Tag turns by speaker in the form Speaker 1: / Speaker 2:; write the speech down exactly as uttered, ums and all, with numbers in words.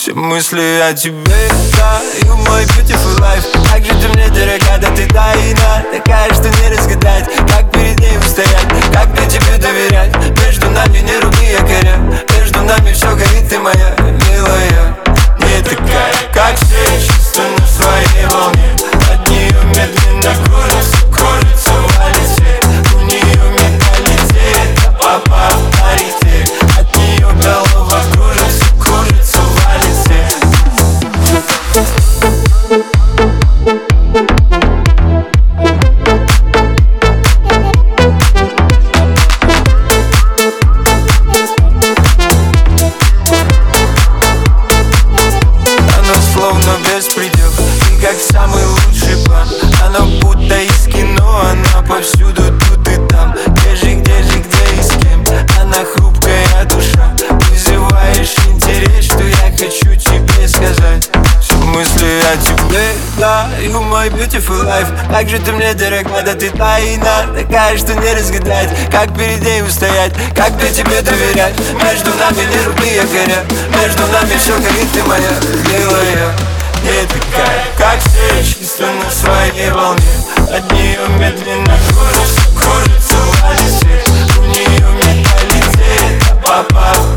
Speaker 1: Все мысли о тебе, да, you my beautiful life. Как же ты мне дорога, да ты тайна такая, что не разгадать. Как перед ней устоять, как мне тебе доверять. Между нами не руки якоря, между нами все горит, ты моя милая. Не такая, как все, чисто на своей волне. От нее медленно кружится, кружится валит свет. У нее менталитет, а папа авторитет. От нее голова кружится, кружится валит свет. Словно беспредел, и как самый лучший план. Она будто из кино, она повсюду, тут и там. Где же, где же, где и с кем? Она хрупкая душа. Вызываешь интерес, что я хочу тебе сказать. Все мысли о тебе, да, you my beautiful life. Как же ты мне дорога, да ты тайна такая, что не разгадать. Как перед ней устоять, как мне тебе доверять. Между нами не руки якоря, между нами все горит, ты моя милая. Не такая, как все, чисто на своей волне. От нее медленно кружится, кружится валит свет. У нее менталитет, а папа